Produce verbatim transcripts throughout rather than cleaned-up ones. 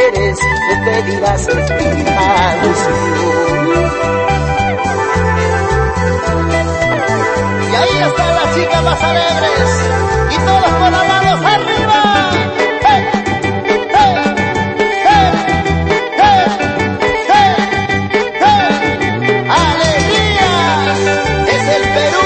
mujeres despedidas en canción. Y ahí están las chicas más alegres y todos con las manos arriba. ¡Hey! ¡Hey! ¡Hey! ¡Hey! ¡Hey! ¡Hey! ¡Alegría! Es el Perú.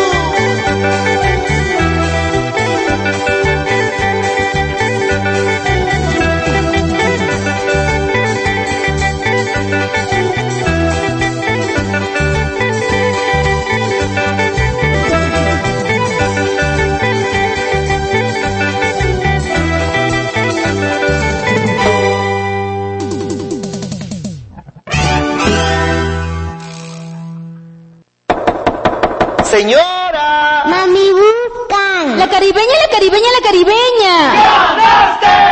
Señora. Mami, buscan. La caribeña, la caribeña, la caribeña. ¡Ganaste!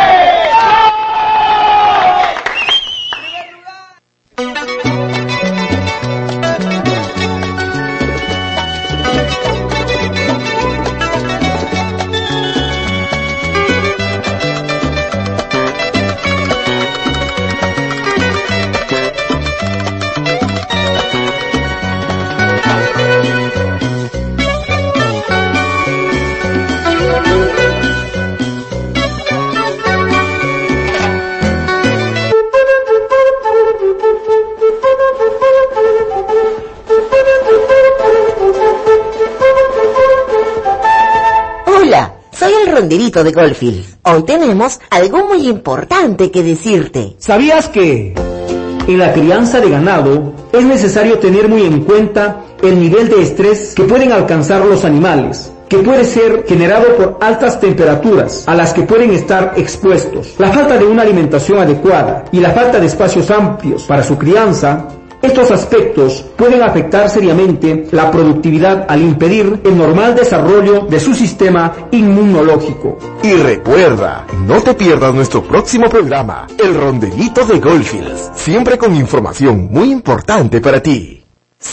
Ronderito de Goldfield. Hoy tenemos algo muy importante que decirte. ¿Sabías que en la crianza de ganado es necesario tener muy en cuenta el nivel de estrés que pueden alcanzar los animales, que puede ser generado por altas temperaturas a las que pueden estar expuestos, la falta de una alimentación adecuada y la falta de espacios amplios para su crianza? Estos aspectos pueden afectar seriamente la productividad al impedir el normal desarrollo de su sistema inmunológico. Y recuerda, no te pierdas nuestro próximo programa, El Rondelito de Goldfields, siempre con información muy importante para ti.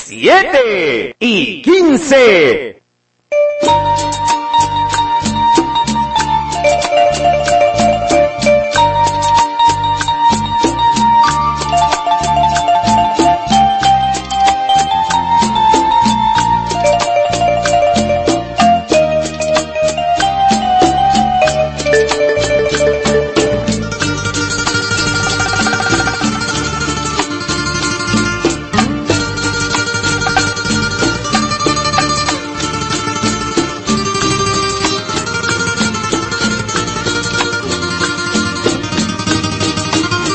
¡Siete y quince!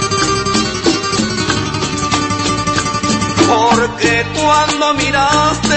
Cuando miraste